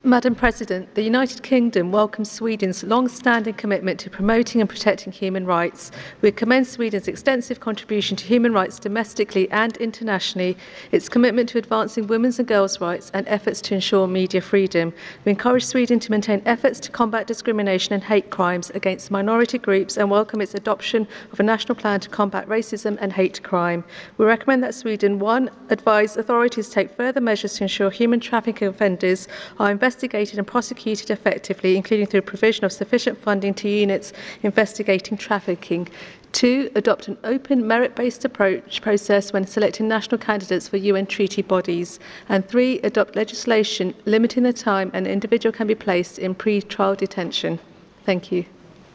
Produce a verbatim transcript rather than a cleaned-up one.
Madam President, the United Kingdom welcomes Sweden's long-standing commitment to promoting and protecting human rights. We commend Sweden's extensive contribution to human rights domestically and internationally, its commitment to advancing women's and girls' rights, and efforts to ensure media freedom. We encourage Sweden to maintain efforts to combat discrimination and hate crimes against minority groups and welcome its adoption of a national plan to combat racism and hate crime. We recommend that Sweden, one, advise authorities take further measures to ensure human trafficking offenders are investigated investigated and prosecuted effectively, including through provision of sufficient funding to units investigating trafficking. Two, adopt an open, merit-based approach process when selecting national candidates for U N treaty bodies. And three, adopt legislation limiting the time an individual can be placed in pre-trial detention. Thank you.